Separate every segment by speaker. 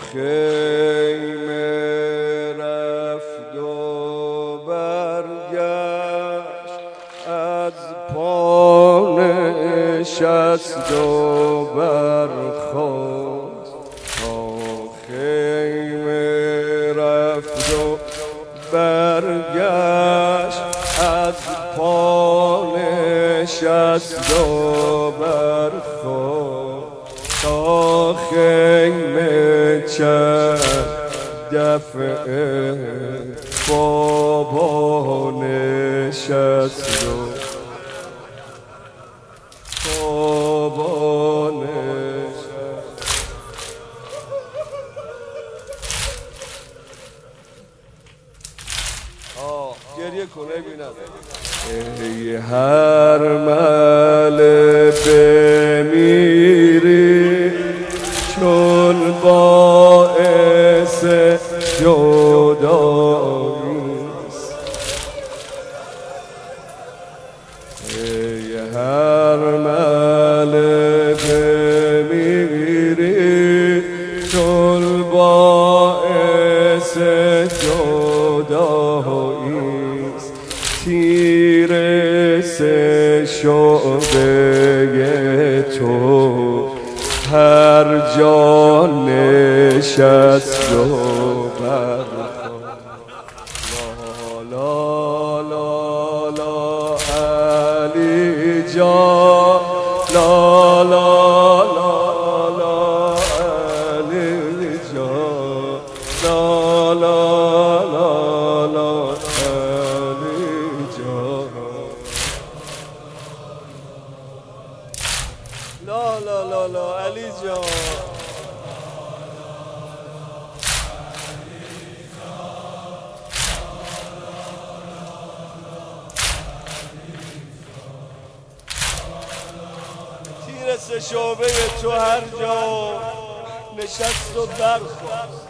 Speaker 1: خیمه رفت و برگشت، از پا نشست و برخاست. تا خیمه رفت و برگشت، از پا نشست و برخاست. تا خیمه چند دفعه بابا نشست و بابا نشست. گریه کنه بینم. ای هر مل بمیری چون باعث جداییست. ای هر مل بمیری چون باعث جداییست. تیر سه شعبه تو هر جا نشست و برخاست. لا لا لا علی جان، لا لا لا لا علی جان، لا لا لا لا علی جان، لا لا لا لا علی جان. تیر سه شعبه تو هر جا نشست و برخاست.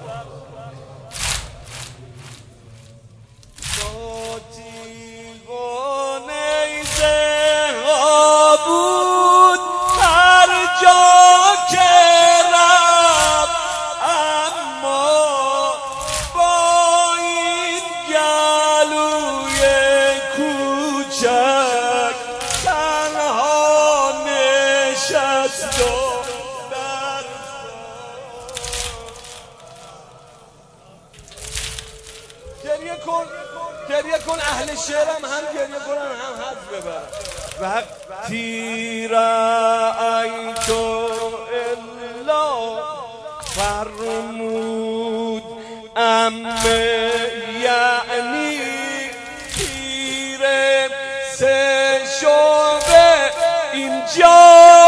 Speaker 1: با تیغ و نیزه ها بود هر جا که رفت، اما با این گلوی کوچک تنها نشست و گریه کن اهل شعرم هم گریه کنن هم حد ببر. وقتی رأیت الا فرمود امه، یعنی تیر سه شعبه اینجا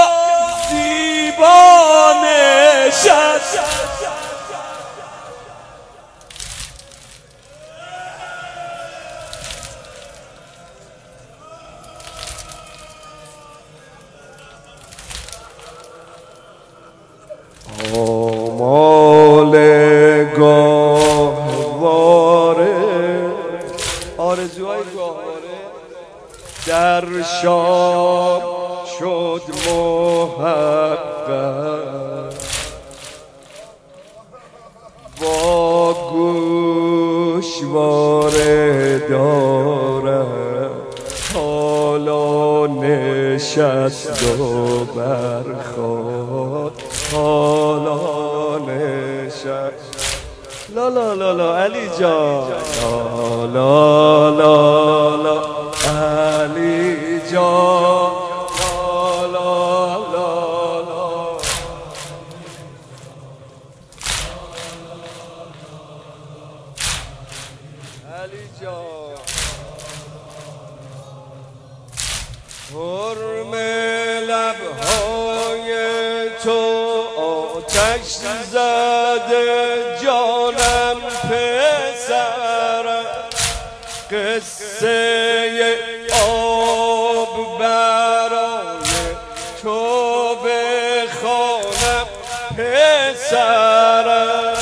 Speaker 1: زیبا نشست. آمال گاهواره، آرزوهای گاهواره در شام شد محقق. با گوشواره دارد حالا نشست و برخاست. حالا نشست. لا لا لا لا علی جان، لا لا لا لا علی جان، لا لا لا لا علی جان. حرم لبهای تو آتش زده جانم پسرم، قصه آب برای تو بخوانم پسرم.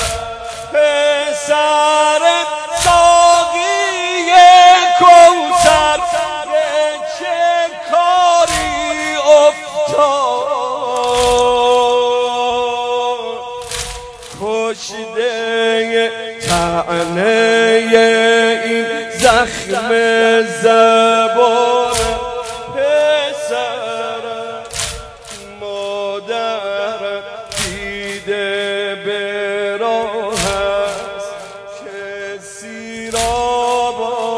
Speaker 1: پسرم ساقی کوثر چه کاری افتاد، کشیده طعنه این زخم زبان پسرم مادرم دیده به راه است کسی را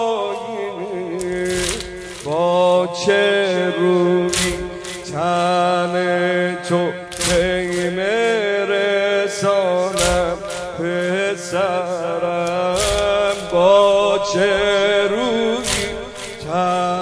Speaker 1: با چه روی تن تو خیمه رسانم پسرم با چه روی